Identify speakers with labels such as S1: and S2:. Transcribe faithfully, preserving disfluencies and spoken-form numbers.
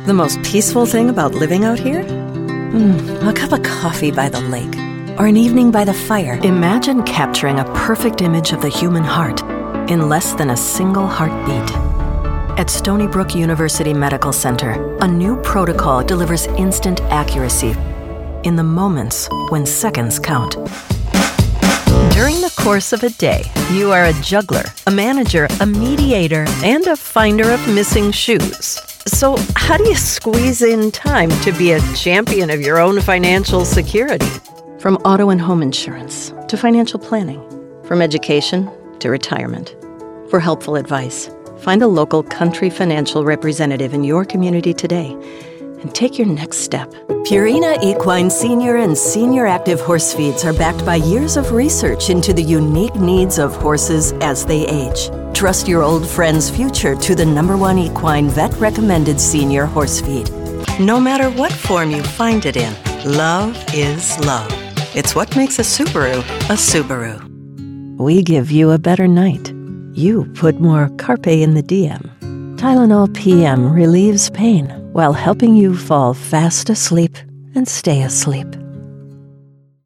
S1: The most peaceful thing about living out here? Mm, a cup of coffee by the lake, or an evening by the fire. Imagine capturing a perfect image of the human heart in less than a single heartbeat. At Stony Brook University Medical Center, a new protocol delivers instant accuracy in the moments when seconds count. During the course of a day, you are a juggler, a manager, a mediator, and a finder of missing shoes. So how do you squeeze in time to be a champion of your own financial security? From auto and home insurance to financial planning, from education to retirement. For helpful advice, find a local Country Financial representative in your community today and take your next step. Purina Equine Senior and Senior Active Horse Feeds are backed by years of research into the unique needs of horses as they age. Trust your old friend's future to the number one equine vet-recommended senior horse feed. No matter what form you find it in, love is love. It's what makes a Subaru a Subaru. We give you a better night. You put more Carpe in the D M. Tylenol P M relieves pain while helping you fall fast asleep and stay asleep.